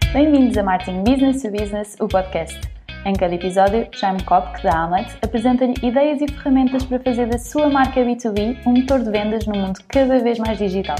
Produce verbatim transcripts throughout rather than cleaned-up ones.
Bem-vindos a Marketing Business to Business, o podcast. Em cada episódio, Jaime Kopk, da Hamlet, apresenta-lhe ideias e ferramentas para fazer da sua marca B dois B um motor de vendas num mundo cada vez mais digital.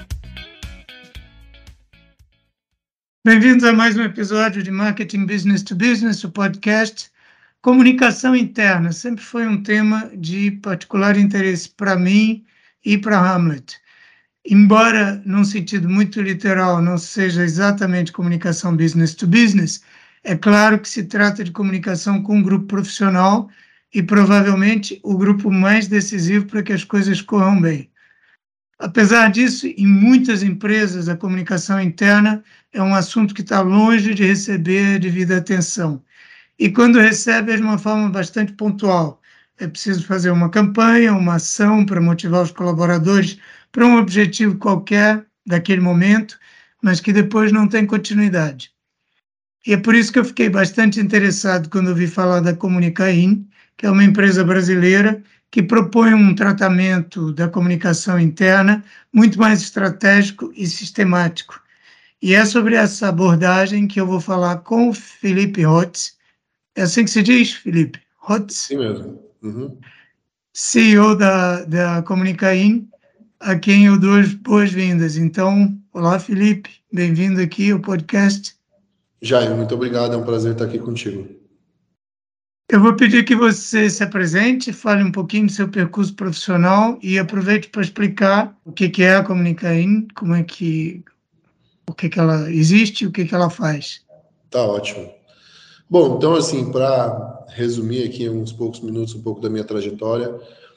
Bem-vindos a mais um episódio de Marketing Business to Business, o podcast. Comunicação interna sempre foi um tema de particular interesse para mim e para a Hamlet. Embora, num sentido muito literal, não seja exatamente comunicação business to business, é claro que se trata de comunicação com um grupo profissional e provavelmente o grupo mais decisivo para que as coisas corram bem. Apesar disso, em muitas empresas, a comunicação interna é um assunto que está longe de receber a devida atenção. E quando recebe é de uma forma bastante pontual. É preciso fazer uma campanha, uma ação para motivar os colaboradores para um objetivo qualquer daquele momento, mas que depois não tem continuidade. E é por isso que eu fiquei bastante interessado quando ouvi falar da Comunicain, que é uma empresa brasileira que propõe um tratamento da comunicação interna muito mais estratégico e sistemático. E é sobre essa abordagem que eu vou falar com o Felipe Hotz. É assim que se diz, Felipe? Hotz? Sim mesmo. Uhum. C E O da, da Comunicain, a quem eu dou as boas-vindas. Então, olá, Felipe, bem-vindo aqui ao podcast. Jaime, muito obrigado, é um prazer estar aqui contigo. Eu vou pedir que você se apresente, fale um pouquinho do seu percurso profissional e aproveite para explicar o que que é a Comunicain, como é que, o que que ela existe e o que que ela faz. Tá ótimo. Bom, então assim, para resumir aqui em uns poucos minutos um pouco da minha trajetória,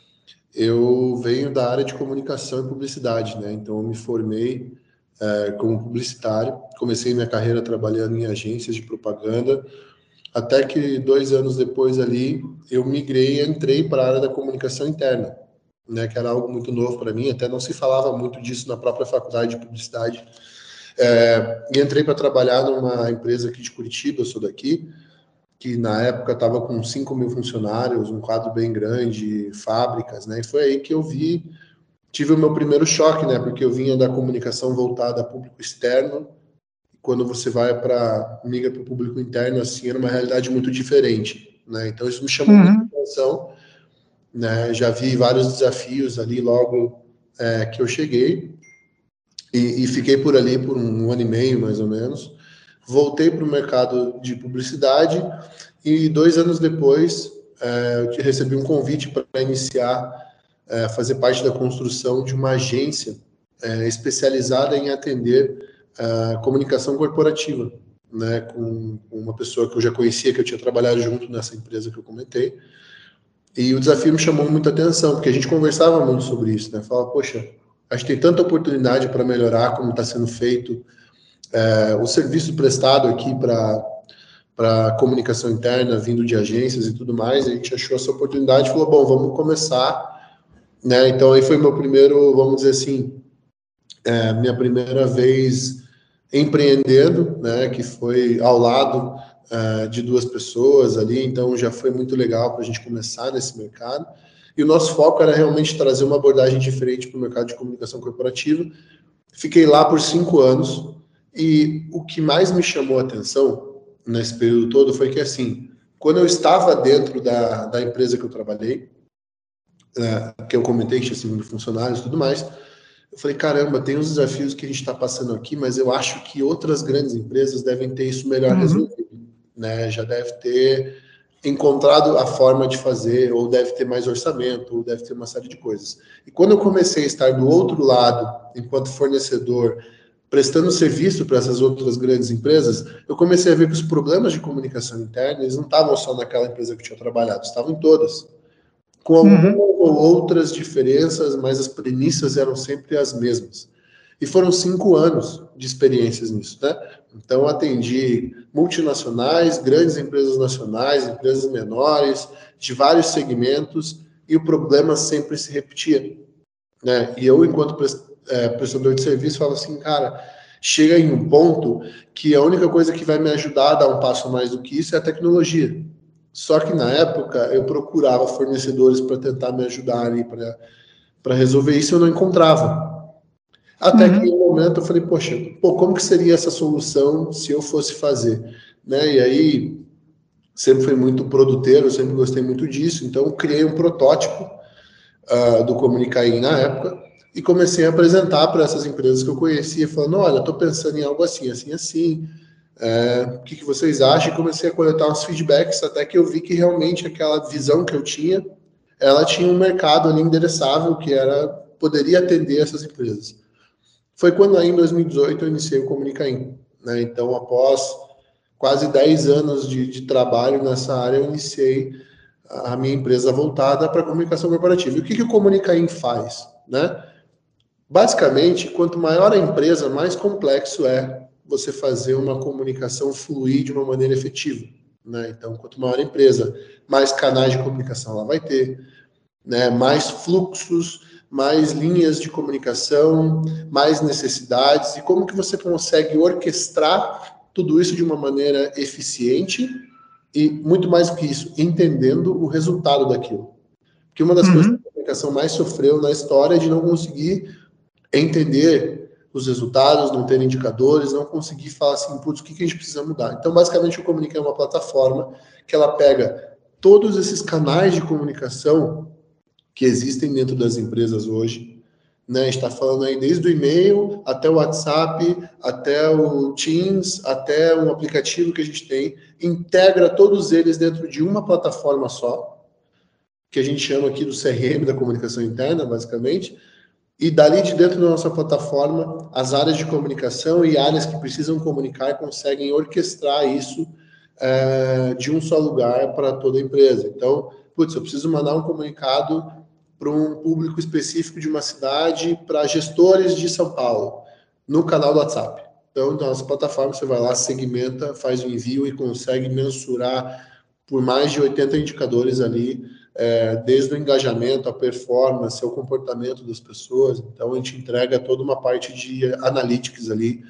eu venho da área de comunicação e publicidade, né? Então eu me formei é, como publicitário, comecei minha carreira trabalhando em agências de propaganda, até que dois anos depois ali eu migrei e entrei para a área da comunicação interna, né? Que era algo muito novo para mim, até não se falava muito disso na própria faculdade de publicidade. É, e entrei para trabalhar numa empresa aqui de Curitiba, eu sou daqui, que na época estava com cinco mil funcionários, um quadro bem grande, fábricas, né? E foi aí que eu vi, tive o meu primeiro choque, né? Porque eu vinha da comunicação voltada a público externo, e quando você vai para migra para o público interno, assim, era uma realidade muito diferente, né? Então isso me chamou Uhum. muita atenção, né? Já vi vários desafios ali logo é, que eu cheguei, e, e fiquei por ali por um ano e meio, mais ou menos. Voltei para o mercado de publicidade e dois anos depois é, eu recebi um convite para iniciar, é, fazer parte da construção de uma agência é, especializada em atender a comunicação corporativa, né, com uma pessoa que eu já conhecia, que eu tinha trabalhado junto nessa empresa que eu comentei. E o desafio me chamou muita atenção, porque a gente conversava muito sobre isso, né? Falava, poxa, acho que tem tanta oportunidade para melhorar como está sendo feito É, o serviço prestado aqui para para comunicação interna, vindo de agências e tudo mais, a gente achou essa oportunidade e falou, bom, vamos começar, né? Então aí foi meu primeiro, vamos dizer assim, é, minha primeira vez empreendendo, né? Que foi ao lado é, de duas pessoas ali, então já foi muito legal para a gente começar nesse mercado. E o nosso foco era realmente trazer uma abordagem diferente para o mercado de comunicação corporativa. Fiquei lá por cinco anos. E o que mais me chamou a atenção nesse período todo foi que, assim, quando eu estava dentro da, da empresa que eu trabalhei, é, que eu comentei que tinha cinco mil funcionários e tudo mais, eu falei, caramba, tem uns desafios que a gente está passando aqui, mas eu acho que outras grandes empresas devem ter isso melhor Uhum. resolvido, né? Já deve ter encontrado a forma de fazer, ou deve ter mais orçamento, ou deve ter uma série de coisas. E quando eu comecei a estar do outro lado, enquanto fornecedor, prestando serviço para essas outras grandes empresas, eu comecei a ver que os problemas de comunicação interna, eles não estavam só naquela empresa que eu tinha trabalhado, estavam em todas, com algumas Uhum. ou outras diferenças, mas as premissas eram sempre as mesmas. E foram cinco anos de experiências nisso, né? Então, eu atendi multinacionais, grandes empresas nacionais, empresas menores, de vários segmentos, e o problema sempre se repetia, né? E eu, enquanto é, prestador de serviço, falo assim, cara, chega em um ponto que a única coisa que vai me ajudar a dar um passo mais do que isso é a tecnologia. Só que na época eu procurava fornecedores para tentar me ajudar ali para resolver isso, eu não encontrava. Até Uhum. que em um momento eu falei, poxa, pô, como que seria essa solução se eu fosse fazer? Né? E aí, sempre fui muito produteiro, sempre gostei muito disso, então eu criei um protótipo uh, do Comunicaim na época e comecei a apresentar para essas empresas que eu conhecia, falando, olha, estou pensando em algo assim, assim, assim, é, o que, que vocês acham? E comecei a coletar uns feedbacks até que eu vi que realmente aquela visão que eu tinha, ela tinha um mercado ali endereçável que era, poderia atender essas empresas. Foi quando aí em dois mil e dezoito eu iniciei o Comunicaim, né? Então, após quase dez anos de, de trabalho nessa área, eu iniciei a minha empresa voltada para a comunicação corporativa. E o que, que o Comunicaim faz? Né? Basicamente, quanto maior a empresa, mais complexo é você fazer uma comunicação fluir de uma maneira efetiva. Né? Então, quanto maior a empresa, mais canais de comunicação ela vai ter, né? Mais fluxos, mais linhas de comunicação, mais necessidades, e como que você consegue orquestrar tudo isso de uma maneira eficiente e, muito mais do que isso, entendendo o resultado daquilo. Porque uma das uhum. coisas que a comunicação mais sofreu na história é de não conseguir entender os resultados, não ter indicadores, não conseguir falar assim, putz, o que, que a gente precisa mudar? Então, basicamente, o Comunica é uma plataforma que ela pega todos esses canais de comunicação que existem dentro das empresas hoje, né? A gente está falando aí desde o e-mail até o WhatsApp, até o Teams, até um aplicativo que a gente tem, integra todos eles dentro de uma plataforma só, que a gente chama aqui do C R M, da comunicação interna, basicamente, e dali de dentro da nossa plataforma, as áreas de comunicação e áreas que precisam comunicar conseguem orquestrar isso é, de um só lugar para toda a empresa. Então, putz, eu preciso mandar um comunicado para um público específico de uma cidade, para gestores de São Paulo, no canal do WhatsApp. Então, na nossa plataforma, você vai lá, segmenta, faz o envio e consegue mensurar por mais de oitenta indicadores ali, é, desde o engajamento, a performance, o comportamento das pessoas. Então, a gente entrega toda uma parte de analytics ali,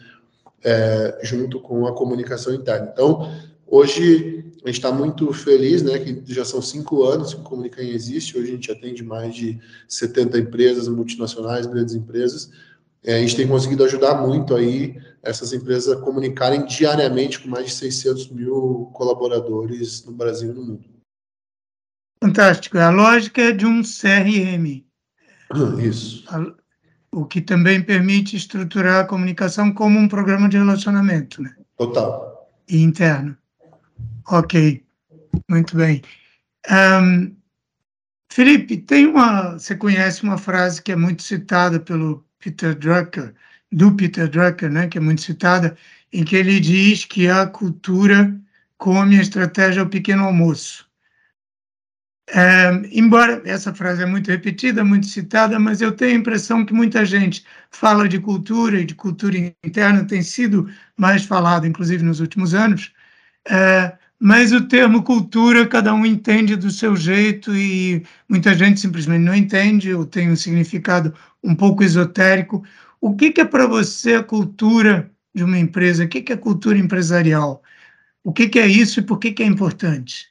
é, junto com a comunicação interna. Então, hoje, a gente está muito feliz, né, que já são cinco anos que o Comunicaim existe. Hoje a gente atende mais de setenta empresas multinacionais, grandes empresas. É, a gente tem conseguido ajudar muito aí essas empresas a comunicarem diariamente com mais de seiscentos mil colaboradores no Brasil e no mundo. Fantástico. A lógica é de um C R M. Isso. O que também permite estruturar a comunicação como um programa de relacionamento, né? Total. E interno. Ok, muito bem. Um, Felipe, tem uma, você conhece uma frase que é muito citada pelo Peter Drucker, do Peter Drucker, né, que é muito citada, em que ele diz que a cultura come a estratégia ao pequeno almoço. É, embora essa frase é muito repetida, muito citada, mas eu tenho a impressão que muita gente fala de cultura e de cultura interna, tem sido mais falado, inclusive nos últimos anos, é, mas o termo cultura cada um entende do seu jeito e muita gente simplesmente não entende ou tem um significado um pouco esotérico. O que, que é para você a cultura de uma empresa? O que, que é cultura empresarial? O que, que é isso e por que, que é importante?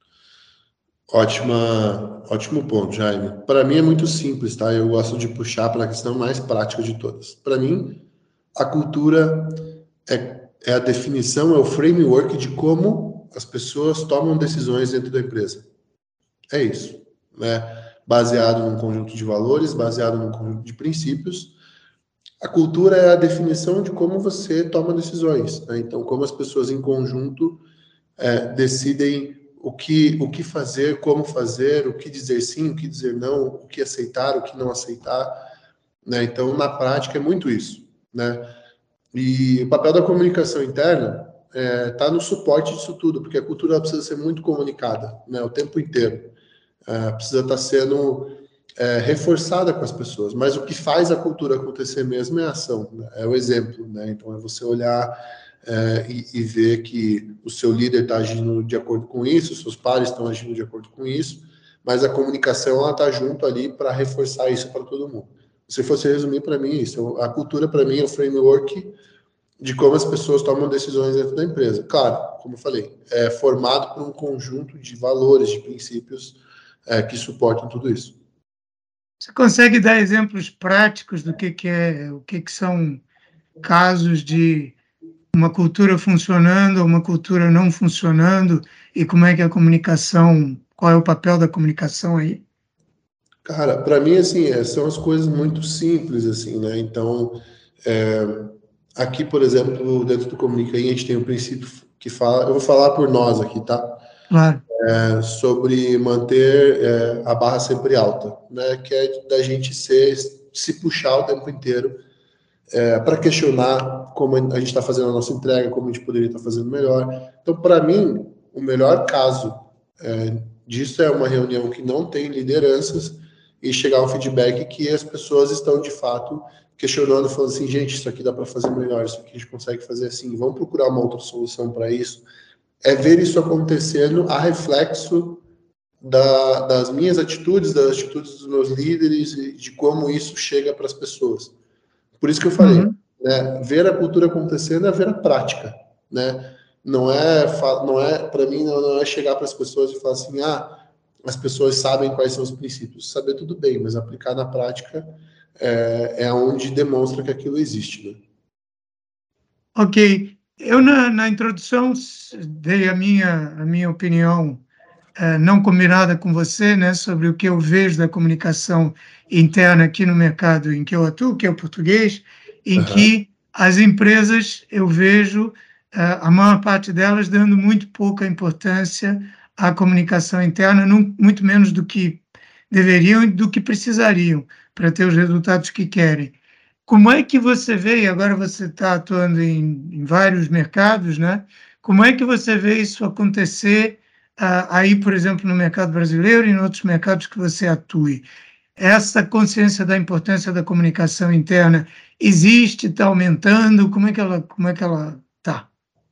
Ótima, ótimo ponto, Jaime. Para mim é muito simples, tá? Eu gosto de puxar para a questão mais prática de todas. Para mim, a cultura é, é a definição, é o framework de como as pessoas tomam decisões dentro da empresa. É isso, né? Baseado num conjunto de valores, baseado num conjunto de princípios. A cultura é a definição de como você toma decisões, né? Então, como as pessoas em conjunto é, decidem o que, o que fazer, como fazer, o que dizer sim, o que dizer não, o que aceitar, o que não aceitar, né? Então, na prática, é muito isso, né? E o papel da comunicação interna está é, no suporte disso tudo, porque a cultura precisa ser muito comunicada, né? O tempo inteiro. É, precisa estar sendo é, reforçada com as pessoas, mas o que faz a cultura acontecer mesmo é a ação, né? É o exemplo, né? Então, é você olhar É, e, e ver que o seu líder está agindo de acordo com isso, seus pares estão agindo de acordo com isso, mas a comunicação ela está junto ali para reforçar isso para todo mundo. Se fosse resumir para mim isso, a cultura para mim é o framework de como as pessoas tomam decisões dentro da empresa. Claro, como eu falei, é formado por um conjunto de valores, de princípios é, que suportam tudo isso. Você consegue dar exemplos práticos do que, que é, o que, que são casos de uma cultura funcionando ou uma cultura não funcionando e como é que a comunicação, qual é o papel da comunicação aí? Cara, para mim, assim, é, são as coisas muito simples, assim, né? Então, é, aqui, por exemplo, dentro do Comunica, aí, a gente tem um princípio que fala, eu vou falar por nós aqui, tá? Claro. É, sobre manter é, a barra sempre alta, né? Que é da gente ser, se puxar o tempo inteiro é, para questionar como a gente está fazendo a nossa entrega, como a gente poderia estar fazendo melhor. Então, para mim, o melhor caso é, disso é uma reunião que não tem lideranças e chegar um feedback que as pessoas estão, de fato, questionando, falando assim, gente, isso aqui dá para fazer melhor, isso aqui a gente consegue fazer assim, vamos procurar uma outra solução para isso. É ver isso acontecendo a reflexo da, das minhas atitudes, das atitudes dos meus líderes e de como isso chega para as pessoas. Por isso que eu falei, Uhum. né, ver a cultura acontecendo é ver a prática, né? Não é, não é para mim, não é chegar para as pessoas e falar assim, ah, as pessoas sabem quais são os princípios. Saber tudo bem, mas aplicar na prática é, é onde demonstra que aquilo existe, né? Ok. Eu, na, na introdução, dei a minha, a minha opinião eh, não combinada com você, né, sobre o que eu vejo da comunicação interna aqui no mercado em que eu atuo, que é o português, em Uhum. que as empresas, eu vejo eh, a maior parte delas dando muito pouca importância à comunicação interna, não, muito menos do que deveriam e do que precisariam para ter os resultados que querem. Como é que você vê, e agora você está atuando em, em vários mercados, né? Como é que você vê isso acontecer uh, aí, por exemplo, no mercado brasileiro e em outros mercados que você atue? Essa consciência da importância da comunicação interna existe, está aumentando? Como é que ela, como é que ela está?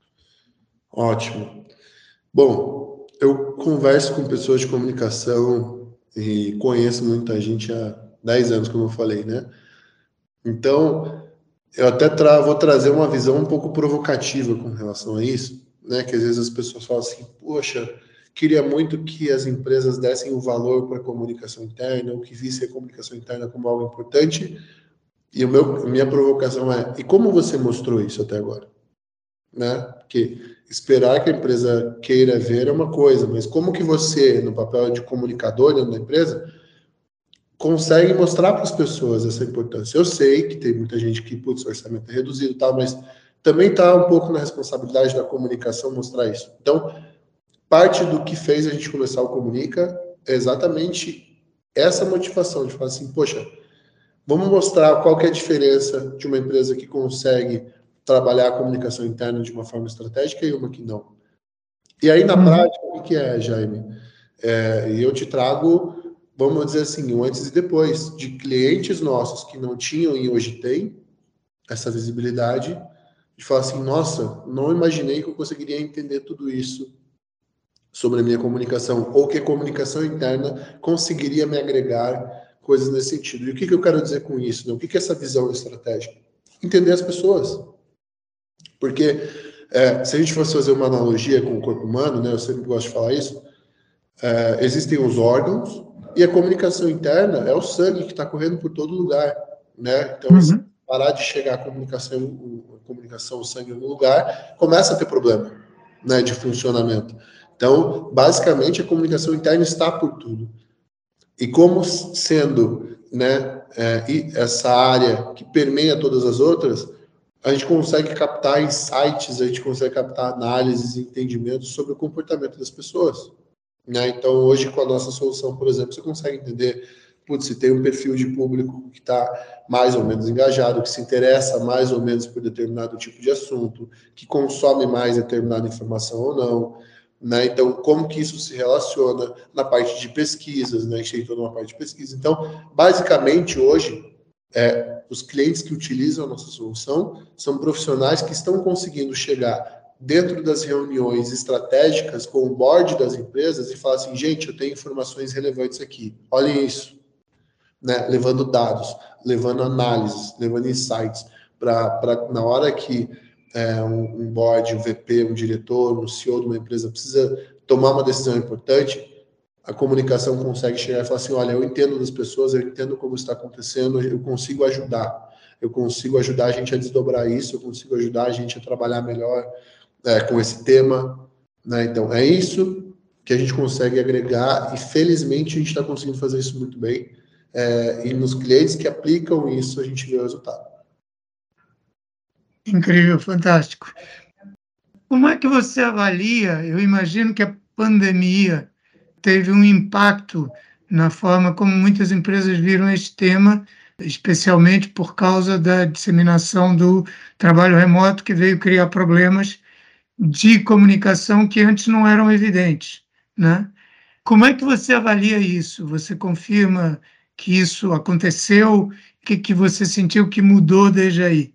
Ótimo. Bom, eu converso com pessoas de comunicação e conheço muita gente há dez anos, como eu falei, né? Então, eu até tra vou trazer uma visão um pouco provocativa com relação a isso, né? Que às vezes as pessoas falam assim, poxa, queria muito que as empresas dessem o valor para a comunicação interna, ou que vissem a comunicação interna como algo importante. E o meu, minha provocação é, e como você mostrou isso até agora? Né? Porque esperar que a empresa queira ver é uma coisa, mas como que você, no papel de comunicador dentro da empresa, consegue mostrar para as pessoas essa importância? Eu sei que tem muita gente que, putz, o orçamento é reduzido e tal, mas também está um pouco na responsabilidade da comunicação mostrar isso. Então, parte do que fez a gente começar o Comunica é exatamente essa motivação de falar assim, poxa, vamos mostrar qual que é a diferença de uma empresa que consegue trabalhar a comunicação interna de uma forma estratégica e uma que não. E aí, na Uhum. prática, o que é, Jaime? É, eu te trago, vamos dizer assim, um antes e depois, de clientes nossos que não tinham e hoje têm essa visibilidade, de falar assim, nossa, não imaginei que eu conseguiria entender tudo isso sobre a minha comunicação, ou que a comunicação interna conseguiria me agregar coisas nesse sentido. E o que, que eu quero dizer com isso? Né? O que, que é essa visão estratégica? Entender as pessoas. Porque é, se a gente fosse fazer uma analogia com o corpo humano, né, eu sempre gosto de falar isso, é, existem os órgãos e a comunicação interna é o sangue que está correndo por todo lugar. Né? Então, se Uhum. parar de chegar a comunicação, a comunicação, o sangue em algum lugar, começa a ter problema, né, de funcionamento. Então, basicamente, a comunicação interna está por tudo. E como sendo, né, é, essa área que permeia todas as outras, a gente consegue captar insights, a gente consegue captar análises e entendimentos sobre o comportamento das pessoas. Né? Então, hoje, com a nossa solução, por exemplo, você consegue entender, putz, se tem um perfil de público que está mais ou menos engajado, que se interessa mais ou menos por determinado tipo de assunto, que consome mais determinada informação ou não. Né? Então, como que isso se relaciona na parte de pesquisas, né? A gente tem toda uma parte de pesquisa. Então, basicamente, hoje, é, os clientes que utilizam a nossa solução são profissionais que estão conseguindo chegar dentro das reuniões estratégicas com o board das empresas e falar assim, gente, eu tenho informações relevantes aqui, olhem isso, né? Levando dados, levando análises, levando insights, para na hora que é, um, um board, um V P, um diretor, um C E O de uma empresa precisa tomar uma decisão importante, a comunicação consegue chegar e falar assim, olha, eu entendo das pessoas, eu entendo como está acontecendo, eu consigo ajudar, eu consigo ajudar a gente a desdobrar isso, eu consigo ajudar a gente a trabalhar melhor é, com esse tema, né? Então, é isso que a gente consegue agregar e, felizmente, a gente está conseguindo fazer isso muito bem. É, e nos clientes que aplicam isso, a gente vê o resultado. Incrível, fantástico. Como é que você avalia? Eu imagino que a pandemia teve um impacto na forma como muitas empresas viram este tema, especialmente por causa da disseminação do trabalho remoto, que veio criar problemas de comunicação que antes não eram evidentes, né? Como é que você avalia isso? Você confirma que isso aconteceu? O que, que você sentiu que mudou desde aí?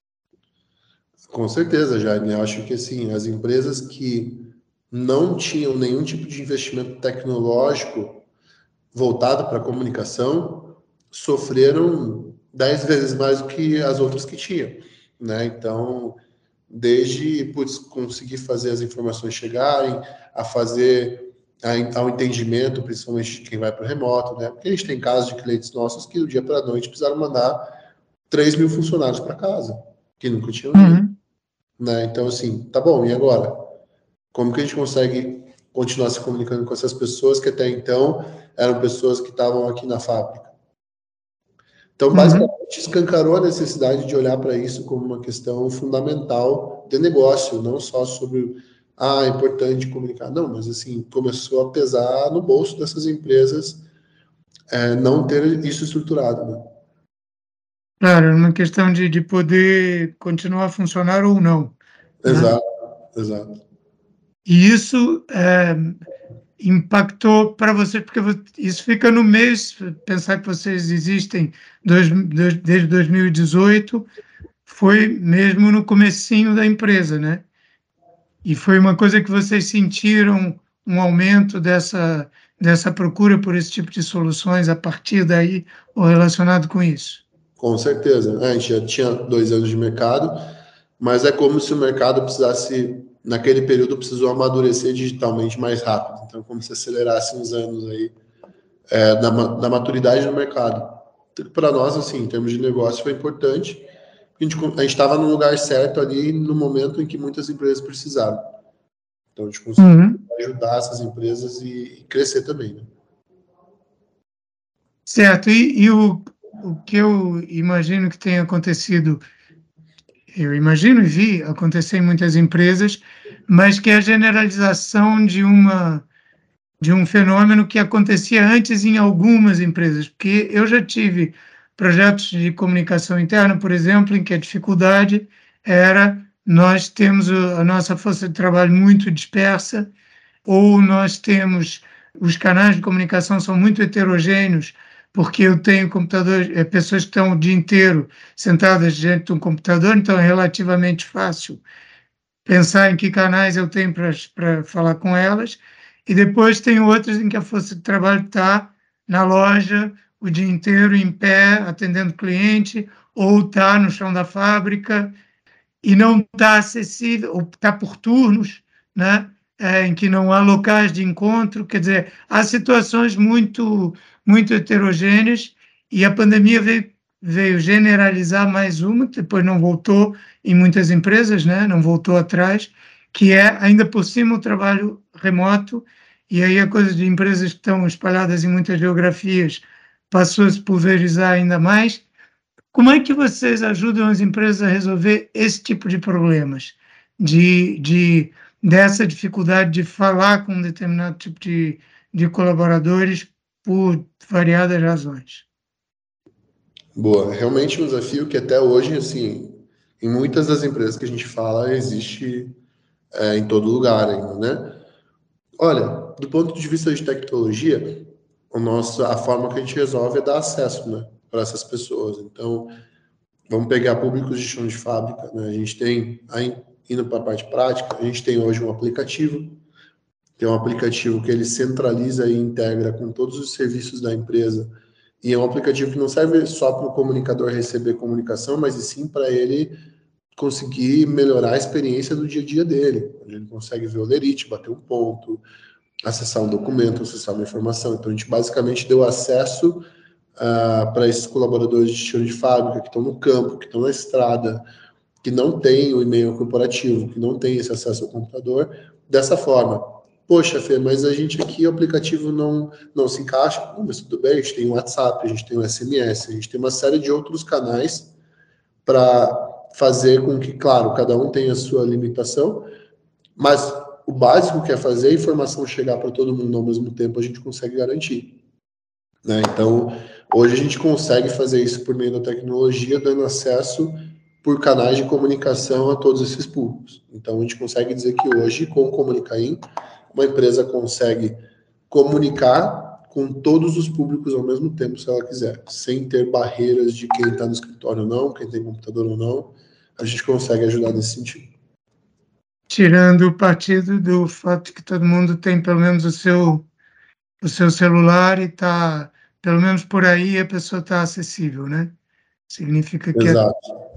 Com certeza, Jaime. Eu acho que assim, as empresas que não tinham nenhum tipo de investimento tecnológico voltado para a comunicação sofreram dez vezes mais do que as outras que tinham, né? Então, desde putz, conseguir fazer as informações chegarem, a fazer a, ao entendimento, principalmente de quem vai para o remoto, né? Porque a gente tem casos de clientes nossos que do dia para a noite precisaram mandar três mil funcionários para casa, que nunca tinham ido. Uhum. Né? Então, assim, tá bom, e agora? Como que a gente consegue continuar se comunicando com essas pessoas que até então eram pessoas que estavam aqui na fábrica? Então, basicamente, Uhum. escancarou a necessidade de olhar para isso como uma questão fundamental de negócio, não só sobre, ah, é importante comunicar. Não, mas, assim, começou a pesar no bolso dessas empresas é, não ter isso estruturado, né? Claro, é uma questão de, de poder continuar a funcionar ou não, né? Exato, exato. E isso é, impactou para você, porque vo- isso fica no mês, pensar que vocês existem dois- dois- desde dois mil e dezoito, foi mesmo no comecinho da empresa, né? E foi uma coisa que vocês sentiram um aumento dessa, dessa procura por esse tipo de soluções a partir daí, ou relacionado com isso? Com certeza. É, a gente já tinha dois anos de mercado, mas é como se o mercado precisasse, naquele período, precisou amadurecer digitalmente mais rápido. Então, como se acelerasse uns anos aí é, da, da maturidade do mercado. Para nós, assim, em termos de negócio, foi importante. A gente a estava no lugar certo ali no momento em que muitas empresas precisavam. Então, a gente conseguiu Uhum. ajudar essas empresas e, e crescer também, né? Certo, e, e o, o que eu imagino que tenha acontecido, eu imagino e vi acontecer em muitas empresas, mas que é a generalização de uma de um fenômeno que acontecia antes em algumas empresas, porque eu já tive projetos de comunicação interna, por exemplo, em que a dificuldade era nós temos a nossa força de trabalho muito dispersa, ou nós temos os canais de comunicação são muito heterogêneos, porque eu tenho computadores, é, pessoas que estão o dia inteiro sentadas diante de um computador, então é relativamente fácil pensar em que canais eu tenho para falar com elas, e depois tem outras em que a força de trabalho está na loja o dia inteiro em pé, atendendo cliente, ou está no chão da fábrica e não está acessível, ou está por turnos, né? É, em que não há locais de encontro, quer dizer, há situações muito, muito heterogêneas, e a pandemia veio, veio generalizar mais uma, que depois não voltou em muitas empresas, né? Não voltou atrás, que é, ainda por cima, o trabalho remoto, e aí a coisa de empresas que estão espalhadas em muitas geografias passou a se pulverizar ainda mais. Como é que vocês ajudam as empresas a resolver esse tipo de problemas, de, de dessa dificuldade de falar com um determinado tipo de, de colaboradores por variadas razões? Boa, realmente um desafio que até hoje, assim, em muitas das empresas que a gente fala, existe é, em todo lugar ainda, né? Olha, do ponto de vista de tecnologia, o nosso, a forma que a gente resolve é dar acesso, né, para essas pessoas. Então, vamos pegar públicos de chão de fábrica, né? A gente tem, aí, indo para a parte prática, a gente tem hoje um aplicativo, que é um aplicativo que ele centraliza e integra com todos os serviços da empresa. E é um aplicativo que não serve só para o comunicador receber comunicação, mas e sim para ele conseguir melhorar a experiência do dia a dia dele. Ele consegue ver o lerite, bater um ponto, acessar um documento, acessar uma informação. Então, a gente basicamente deu acesso uh, para esses colaboradores de gestão de fábrica que estão no campo, que estão na estrada, que não tem o e-mail corporativo, que não tem esse acesso ao computador, dessa forma. Poxa, Fê, mas a gente aqui, o aplicativo não, não se encaixa. Não, mas tudo bem, a gente tem o WhatsApp, a gente tem o S M S, a gente tem uma série de outros canais para fazer com que, claro, cada um tenha a sua limitação, mas o básico que é fazer a informação chegar para todo mundo ao mesmo tempo, a gente consegue garantir. Né? Então, hoje a gente consegue fazer isso por meio da tecnologia, dando acesso por canais de comunicação a todos esses públicos. Então, a gente consegue dizer que hoje, com o Comunicaim, uma empresa consegue comunicar com todos os públicos ao mesmo tempo, se ela quiser, sem ter barreiras de quem está no escritório ou não, quem tem computador ou não. A gente consegue ajudar nesse sentido. Tirando o partido do fato que todo mundo tem pelo menos o seu, o seu celular e está, pelo menos por aí, a pessoa está acessível, né? Significa que a,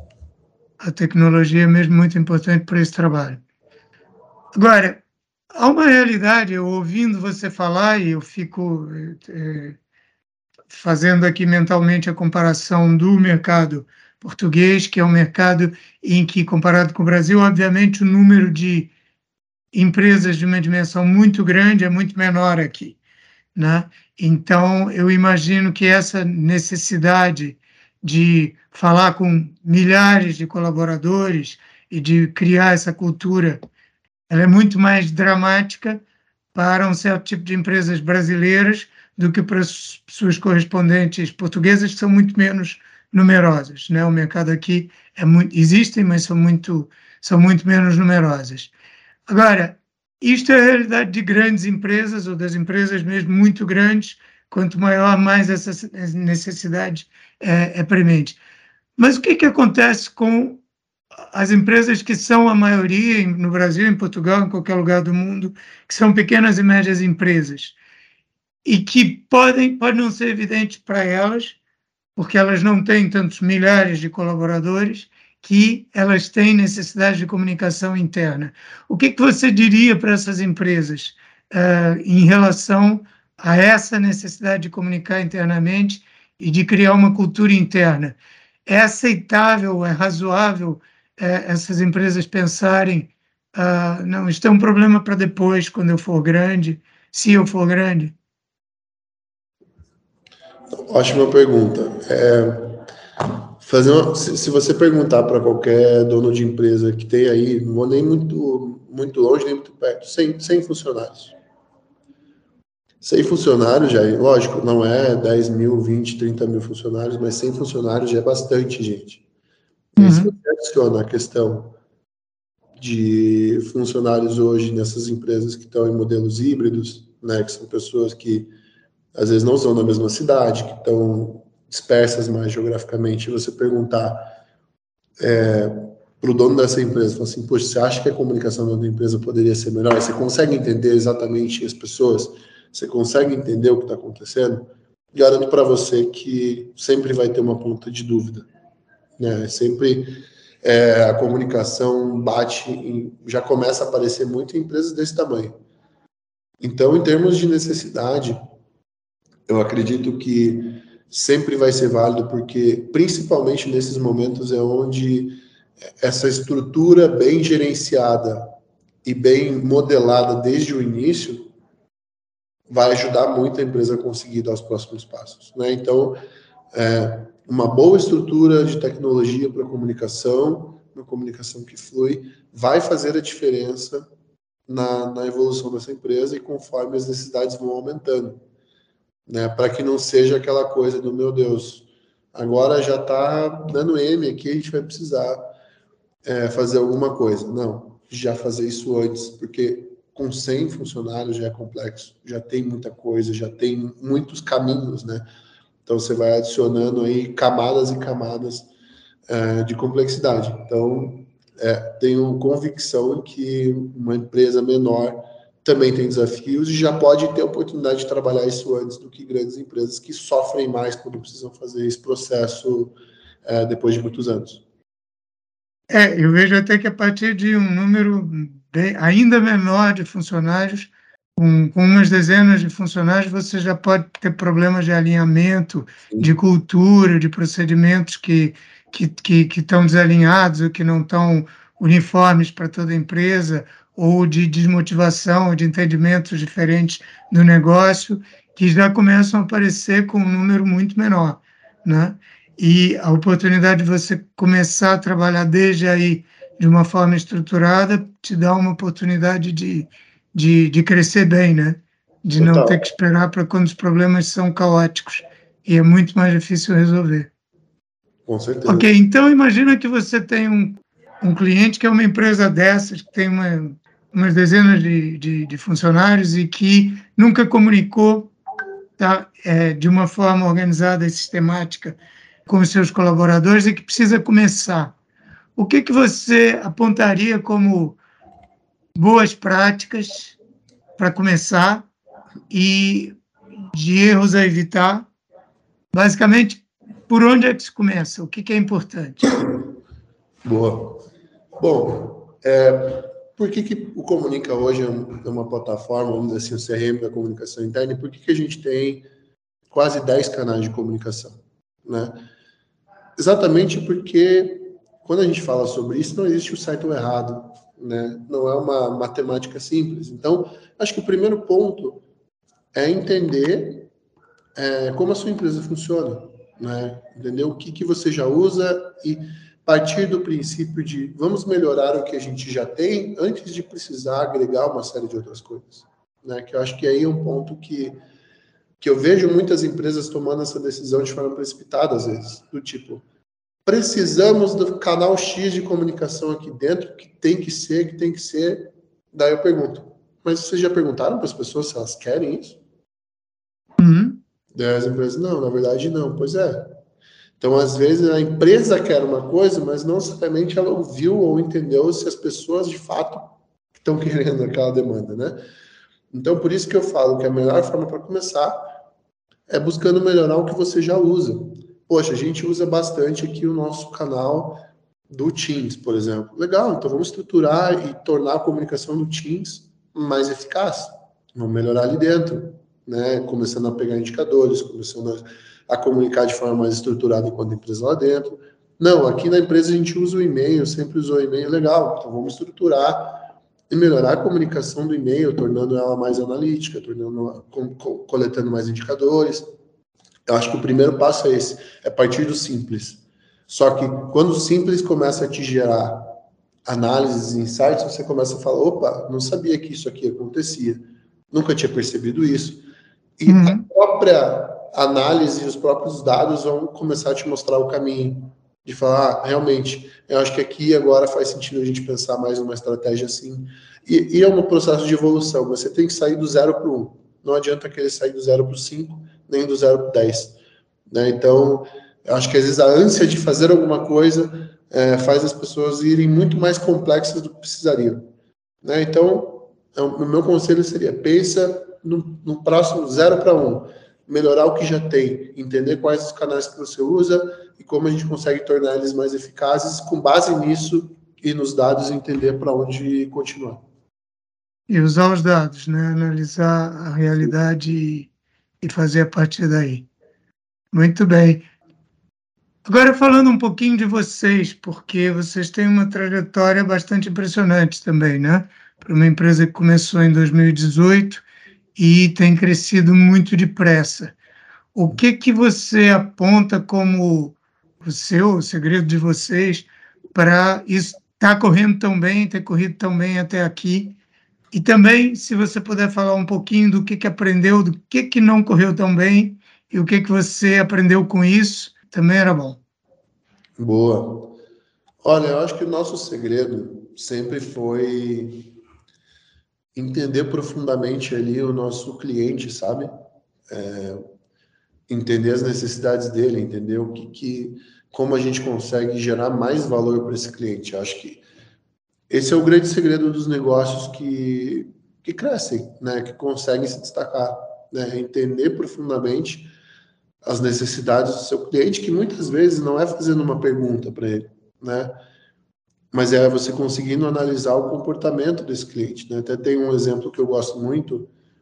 a tecnologia é mesmo muito importante para esse trabalho. Agora, há uma realidade, eu ouvindo você falar, e eu fico é, fazendo aqui mentalmente a comparação do mercado português, que é um mercado em que, comparado com o Brasil, obviamente o número de empresas de uma dimensão muito grande é muito menor aqui, né? Então, eu imagino que essa necessidade de falar com milhares de colaboradores e de criar essa cultura, ela é muito mais dramática para um certo tipo de empresas brasileiras do que para suas correspondentes portuguesas, que são muito menos numerosas, né? O mercado aqui é muito, existem, mas são muito, são muito menos numerosas. Agora, isto é a realidade de grandes empresas ou das empresas mesmo muito grandes, quanto maior, mais essa necessidade é, é premente. Mas o que, que acontece com as empresas que são a maioria no Brasil, em Portugal, em qualquer lugar do mundo, que são pequenas e médias empresas e que podem, pode não ser evidente para elas, porque elas não têm tantos milhares de colaboradores, que elas têm necessidade de comunicação interna. O que, que você diria para essas empresas uh, em relação a essa necessidade de comunicar internamente e de criar uma cultura interna? É aceitável, é razoável uh, essas empresas pensarem uh, não, isto é um problema para depois, quando eu for grande, se eu for grande? Ótima pergunta. É, fazer uma, se, se você perguntar para qualquer dono de empresa que tem aí, não vou nem muito, muito longe, nem muito perto, cem, cem funcionários. cem funcionários já, lógico, não é dez mil, vinte, trinta mil funcionários, mas cem funcionários já é bastante gente. E uhum. Se você adiciona a questão de funcionários hoje nessas empresas que estão em modelos híbridos, né, que são pessoas que às vezes não são na mesma cidade, que estão dispersas mais geograficamente, e você perguntar é, para o dono dessa empresa, falar assim, poxa, você acha que a comunicação da empresa poderia ser melhor? Você consegue entender exatamente as pessoas? Você consegue entender o que está acontecendo? Garanto para você que sempre vai ter uma ponta de dúvida. Né? Sempre é, a comunicação bate, em, já começa a aparecer muito em empresas desse tamanho. Então, em termos de necessidade, eu acredito que sempre vai ser válido, porque principalmente nesses momentos é onde essa estrutura bem gerenciada e bem modelada desde o início vai ajudar muito a empresa a conseguir dar os próximos passos. Né? Então, é, uma boa estrutura de tecnologia para comunicação, uma comunicação que flui, vai fazer a diferença na, na evolução dessa empresa e conforme as necessidades vão aumentando. Né, para que não seja aquela coisa do, meu Deus, agora já está dando M aqui, a gente vai precisar é, fazer alguma coisa. Não, já fazer isso antes, porque com cem funcionários já é complexo, já tem muita coisa, já tem muitos caminhos, né? Então você vai adicionando aí camadas e camadas é, de complexidade. Então, é, tenho convicção que uma empresa menor também tem desafios e já pode ter a oportunidade de trabalhar isso antes do que grandes empresas que sofrem mais quando precisam fazer esse processo é, depois de muitos anos. É, eu vejo até que a partir de um número bem, ainda menor de funcionários, com, com umas dezenas de funcionários, você já pode ter problemas de alinhamento, Sim. de cultura, de procedimentos que, que, que, que estão desalinhados ou que não estão uniformes para toda a empresa, ou de desmotivação, de entendimentos diferentes do negócio, que já começam a aparecer com um número muito menor, né? E a oportunidade de você começar a trabalhar desde aí de uma forma estruturada te dá uma oportunidade de, de, de crescer bem, né? De não Total. ter que esperar para quando os problemas são caóticos e é muito mais difícil resolver. Com certeza. Ok, então imagina que você tem um, um cliente que é uma empresa dessas, que tem uma, umas dezenas de, de, de funcionários e que nunca comunicou, tá, é, de uma forma organizada e sistemática com os seus colaboradores e que precisa começar. O que, que você apontaria como boas práticas para começar e de erros a evitar? Basicamente, por onde é que se começa? O que, que é importante? Boa. Bom, é, por que, que o Comunica hoje é uma plataforma, vamos dizer assim, o C R M da comunicação interna, e por que, que a gente tem quase dez canais de comunicação, né? Exatamente porque quando a gente fala sobre isso, não existe o certo ou errado, né? Não é uma matemática simples. Então, acho que o primeiro ponto é entender é, como a sua empresa funciona, né? Entender o que, que você já usa e partir do princípio de vamos melhorar o que a gente já tem antes de precisar agregar uma série de outras coisas, né? Que eu acho que aí é um ponto que que eu vejo muitas empresas tomando essa decisão de forma precipitada, às vezes, do tipo, precisamos do canal X de comunicação aqui dentro, que tem que ser, que tem que ser. Daí eu pergunto, mas vocês já perguntaram para as pessoas se elas querem isso? Uhum. Daí as empresas, não, na verdade não. Pois é. Então, às vezes, a empresa quer uma coisa, mas não necessariamente ela ouviu ou entendeu se as pessoas, de fato, estão querendo aquela demanda, né? Então, por isso que eu falo que a melhor forma para começar é buscando melhorar o que você já usa. Poxa, a gente usa bastante aqui o nosso canal do Teams, por exemplo. Legal, então vamos estruturar e tornar a comunicação do Teams mais eficaz. Vamos melhorar ali dentro, né? Começando a pegar indicadores, começando a, a comunicar de forma mais estruturada enquanto empresa lá dentro. Não, aqui na empresa a gente usa o e-mail, sempre usou o e-mail, legal, então vamos estruturar e melhorar a comunicação do e-mail, tornando ela mais analítica, tornando, coletando mais indicadores. Eu acho que o primeiro passo é esse, é partir do simples. Só que quando o simples começa a te gerar análises, insights, você começa a falar, opa, não sabia que isso aqui acontecia, nunca tinha percebido isso. E uhum. a própria análise e os próprios dados vão começar a te mostrar o caminho. De falar, ah, realmente, eu acho que aqui agora faz sentido a gente pensar mais numa estratégia assim. E, e é um processo de evolução, você tem que sair do zero para o um. Não adianta querer sair do zero para o cinco, nem do zero para o dez. Né? Então, eu acho que às vezes a ânsia de fazer alguma coisa é, faz as pessoas irem muito mais complexas do que precisariam. Né? Então, o meu conselho seria, pensa no, no próximo zero para um. Melhorar o que já tem, entender quais os canais que você usa e como a gente consegue tornar eles mais eficazes, com base nisso e nos dados, entender para onde continuar. E usar os dados, né? Analisar a realidade e, e fazer a partir daí. Muito bem. Agora falando um pouquinho de vocês, porque vocês têm uma trajetória bastante impressionante também, né? Para uma empresa que começou em dois mil e dezoito e tem crescido muito depressa. O que que você aponta como o seu, o segredo de vocês para isso estar correndo tão bem, ter corrido tão bem até aqui? E também, se você puder falar um pouquinho do que que aprendeu, do que que não correu tão bem e o que que você aprendeu com isso, também era bom. Boa. Olha, eu acho que o nosso segredo sempre foi entender profundamente ali o nosso cliente, sabe? É, entender as necessidades dele, entender o que, que, como a gente consegue gerar mais valor para esse cliente. Eu acho que esse é o grande segredo dos negócios que, que crescem, né? Que conseguem se destacar, né? Entender profundamente as necessidades do seu cliente, que muitas vezes não é fazendo uma pergunta para ele, né? Mas é você conseguindo analisar o comportamento desse cliente, né? Até tem um exemplo que eu gosto muito,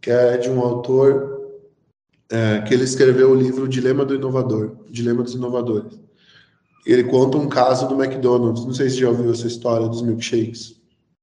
que é de um autor é, que ele escreveu o livro Dilema do Inovador, Dilema dos Inovadores. Ele conta um caso do McDonald's, não sei se já ouviu essa história dos milkshakes.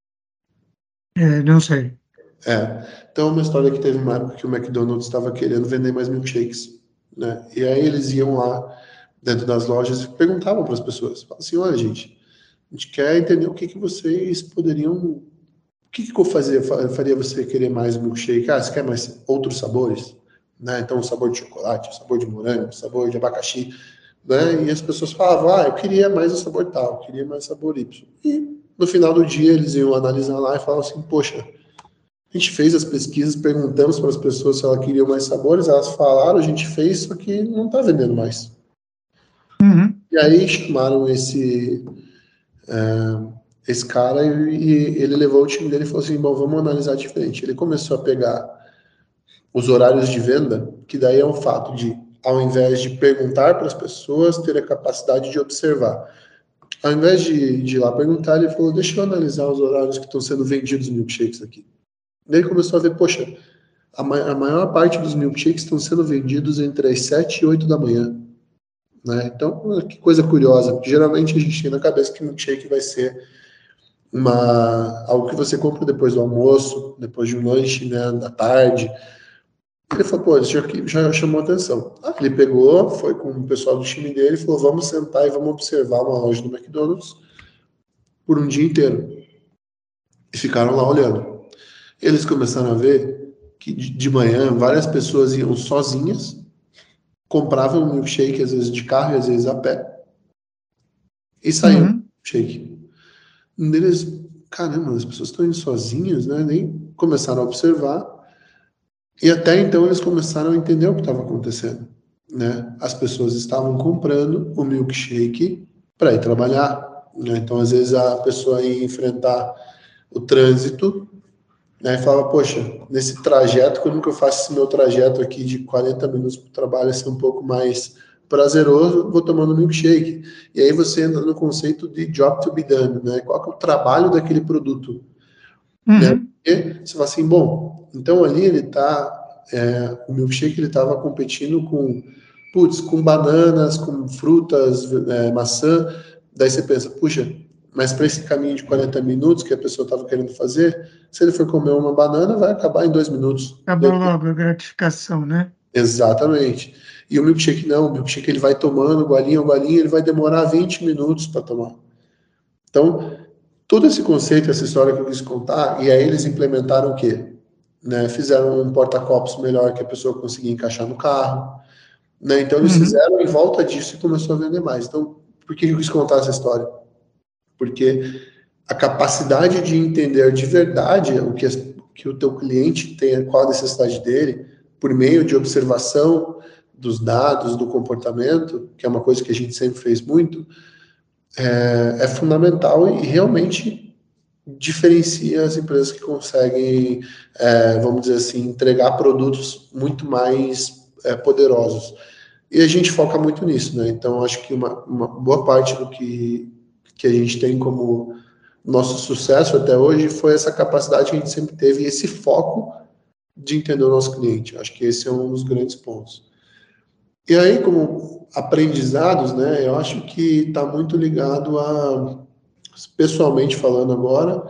É, não sei. É, então uma história que teve uma época que o McDonald's estava querendo vender mais milkshakes, né? E aí eles iam lá dentro das lojas e perguntavam para as pessoas, falavam assim, olha gente, a gente quer entender o que que vocês poderiam, o que que eu fazia, faria você querer mais milkshake? Ah, você quer mais outros sabores? Né? Então, sabor de chocolate, sabor de morango, sabor de abacaxi, né? E as pessoas falavam, ah, eu queria mais o sabor tal, eu queria mais sabor Y. E no final do dia eles iam analisar lá e falavam assim, poxa, a gente fez as pesquisas, perguntamos para as pessoas se elas queriam mais sabores, elas falaram, a gente fez, só que não está vendendo mais. Uhum. E aí chamaram esse, é, esse cara e, e ele levou o time dele e falou assim, bom, vamos analisar diferente. Ele começou a pegar os horários de venda, que daí é um fato de, ao invés de perguntar para as pessoas, ter a capacidade de observar. Ao invés de, de ir lá perguntar, ele falou, deixa eu analisar os horários que estão sendo vendidos milkshakes aqui. Daí ele começou a ver, poxa, a, ma a maior parte dos milkshakes estão sendo vendidos entre as sete e oito da manhã. Né? Então, que coisa curiosa, porque geralmente a gente tem na cabeça que milkshake vai ser uma, algo que você compra depois do almoço, depois de um lanche, né, da tarde. Ele falou, pô, isso já, já chamou atenção. Ah, ele pegou, foi com o pessoal do time dele e falou, vamos sentar e vamos observar uma loja do McDonald's por um dia inteiro. E ficaram lá olhando. Eles começaram a ver que de manhã várias pessoas iam sozinhas, compravam um milkshake, às vezes de carro e às vezes a pé, e saíam Uhum. do milkshake. Um deles, caramba, as pessoas estão indo sozinhas, né? Nem começaram a observar. E até então eles começaram a entender o que estava acontecendo, né? As pessoas estavam comprando o milkshake para ir trabalhar, né? Então, às vezes, a pessoa ia enfrentar o trânsito, né? E falava, poxa, nesse trajeto, como que eu faço esse meu trajeto aqui de quarenta minutos para o trabalho ser um pouco mais prazeroso, vou tomando milkshake. E aí você entra no conceito de job to be done, né? Qual que é o trabalho daquele produto? Uhum. Né? E você fala assim, bom, então ali ele tá, é, o milkshake ele estava competindo com, putz, com bananas, com frutas, é, maçã, daí você pensa, puxa, mas para esse caminho de quarenta minutos que a pessoa estava querendo fazer, se ele for comer uma banana, vai acabar em dois minutos. Acaba logo a gratificação, né? Exatamente. E o milkshake não, o milkshake ele vai tomando golinho a golinho, ele vai demorar vinte minutos para tomar. Então, todo esse conceito, essa história que eu quis contar, e aí eles implementaram o quê? Né, fizeram um porta-copos melhor que a pessoa conseguia encaixar no carro. Né, então eles Uhum. fizeram em volta disso e começou a vender mais. Então, por que eu quis contar essa história? Porque a capacidade de entender de verdade o que, que o teu cliente tem, qual a necessidade dele, por meio de observação dos dados, do comportamento, que é uma coisa que a gente sempre fez muito, é, é fundamental e realmente diferencia as empresas que conseguem, é, vamos dizer assim, entregar produtos muito mais é, poderosos. E a gente foca muito nisso, né? Então, acho que uma, uma boa parte do que, que a gente tem como nosso sucesso até hoje foi essa capacidade que a gente sempre teve e esse foco de entender o nosso cliente. Acho que esse é um dos grandes pontos. E aí, como aprendizados, né? Eu acho que está muito ligado a, pessoalmente falando agora,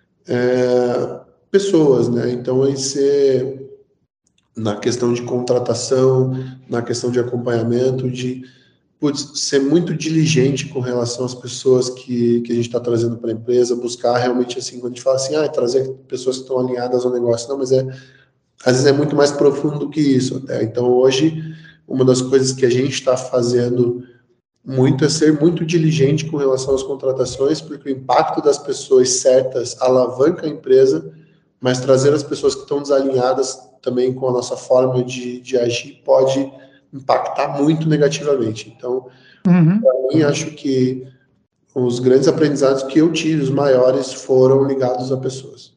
é, pessoas, né? Então, em ser na questão de contratação, na questão de acompanhamento, de putz, ser muito diligente com relação às pessoas que, que a gente está trazendo para a empresa, buscar realmente assim, quando a gente fala assim, ah, trazer pessoas que estão alinhadas ao negócio, não, mas é, às vezes é muito mais profundo do que isso até. Então, hoje, uma das coisas que a gente está fazendo muito é ser muito diligente com relação às contratações, porque o impacto das pessoas certas alavanca a empresa, mas trazer as pessoas que estão desalinhadas também com a nossa forma de, de agir pode impactar muito negativamente. Então, Uhum. para mim, acho que os grandes aprendizados que eu tive, os maiores, foram ligados a pessoas.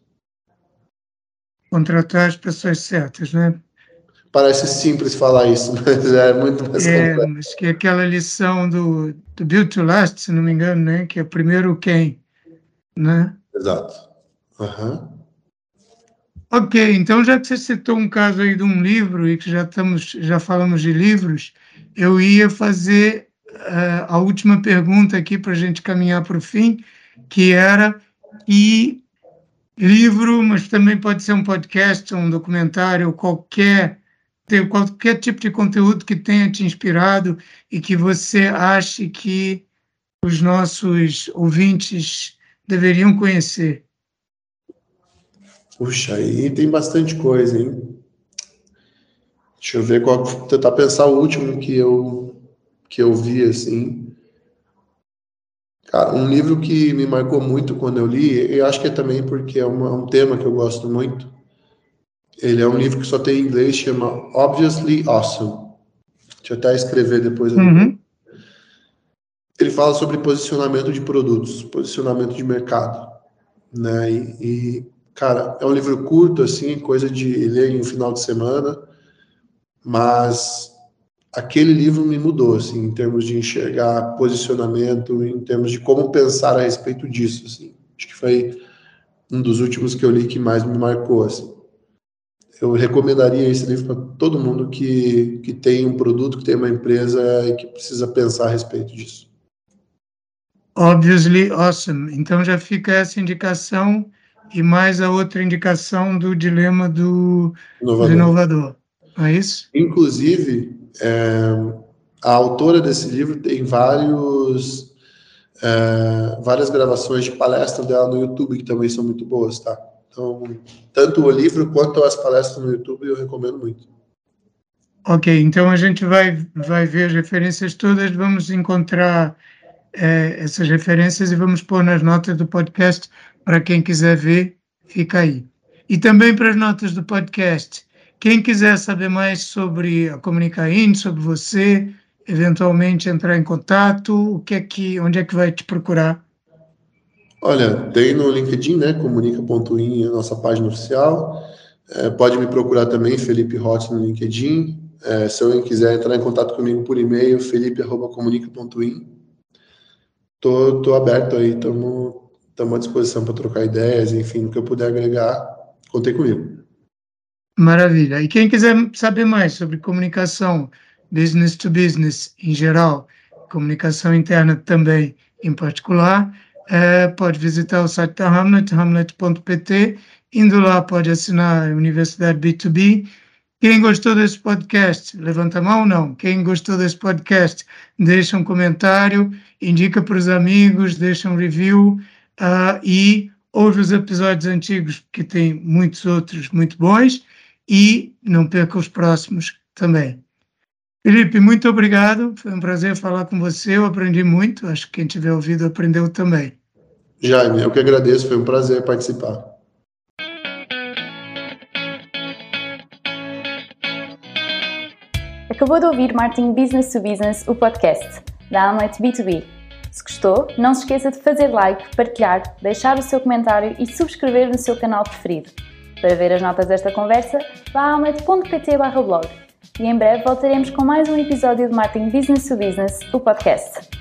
Contratar as pessoas certas, né? Parece simples falar isso, mas é muito mais É, complexo. acho que é aquela lição do, do Build to Last, se não me engano, né? Que é primeiro quem, né? Exato. Uhum. Ok, então já que você citou um caso aí de um livro e que já, estamos, já falamos de livros, eu ia fazer uh, a última pergunta aqui para a gente caminhar para o fim, que era que livro, mas também pode ser um podcast, um documentário, qualquer, qualquer tipo de conteúdo que tenha te inspirado e que você ache que os nossos ouvintes deveriam conhecer. Puxa, aí tem bastante coisa, hein? Deixa eu ver qual, tentar pensar o último que eu que eu vi assim. Cara, um livro que me marcou muito quando eu li, eu acho que é também porque é uma, um tema que eu gosto muito. Ele é um livro que só tem em inglês, chama Obviously Awesome. Deixa eu até escrever depois. Uhum. Ele fala sobre posicionamento de produtos, posicionamento de mercado, né? E, e, cara, é um livro curto, assim, coisa de ler em um final de semana, mas aquele livro me mudou, assim, em termos de enxergar posicionamento, em termos de como pensar a respeito disso, assim. Acho que foi um dos últimos que eu li que mais me marcou, assim. Eu recomendaria esse livro para todo mundo que, que tem um produto, que tem uma empresa e que precisa pensar a respeito disso. Obviously Awesome. Então já fica essa indicação e mais a outra indicação do dilema do inovador. Do inovador. Não é isso? Inclusive, é, a autora desse livro tem vários, é, várias gravações de palestra dela no YouTube que também são muito boas, tá? Então, tanto o livro quanto as palestras no YouTube eu recomendo muito. Ok, então a gente vai, vai ver as referências todas, vamos encontrar eh, essas referências e vamos pôr nas notas do podcast para quem quiser ver, fica aí. E também para as notas do podcast, quem quiser saber mais sobre a Comunicain, sobre você, eventualmente entrar em contato, o que é que, onde é que vai te procurar? Olha, tem no LinkedIn, né, comunica ponto in, a nossa página oficial. É, pode me procurar também, Felipe Hott, no LinkedIn. É, se alguém quiser entrar em contato comigo por e-mail, felipe arroba comunica ponto in. Tô, tô aberto aí, estamos à disposição para trocar ideias, enfim, o que eu puder agregar, contei comigo. Maravilha. E quem quiser saber mais sobre comunicação, business to business em geral, comunicação interna também em particular, é, pode visitar o site da Hamlet, hamlet ponto p t. Indo lá, pode assinar a Universidade B dois B. Quem gostou desse podcast, levanta a mão ou não? Quem gostou desse podcast, deixa um comentário, indica para os amigos, deixa um review uh, e ouve os episódios antigos, que tem muitos outros muito bons, e não perca os próximos também. Felipe, muito obrigado, foi um prazer falar com você, eu aprendi muito, acho que quem tiver ouvido aprendeu também. Jaime, eu que agradeço, foi um prazer participar. Acabou de ouvir Marketing Business to Business, o podcast da Hamlet B dois B. Se gostou, não se esqueça de fazer like, partilhar, deixar o seu comentário e subscrever no seu canal preferido. Para ver as notas desta conversa, vá a hamlet ponto p t barra blog. E em breve voltaremos com mais um episódio de Marketing Business to Business, o podcast.